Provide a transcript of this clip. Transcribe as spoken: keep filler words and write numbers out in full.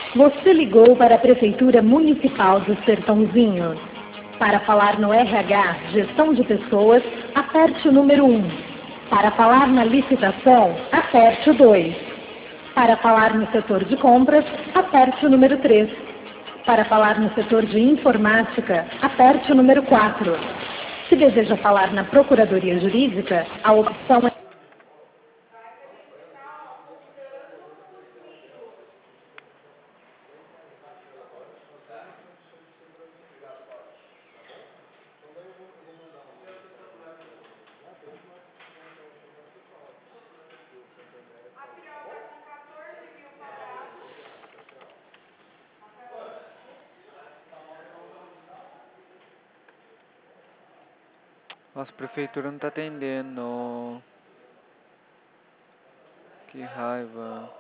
Você ligou para a Prefeitura Municipal do Sertãozinho. Para falar no R H Gestão de Pessoas, aperte o número um. Para falar na licitação, aperte o dois. Para falar no setor de compras, aperte o número três. Para falar no setor de informática, aperte o número quatro. Se deseja falar na Procuradoria Jurídica, a opção é... Nossa, a prefeitura não tá atendendo. Que raiva.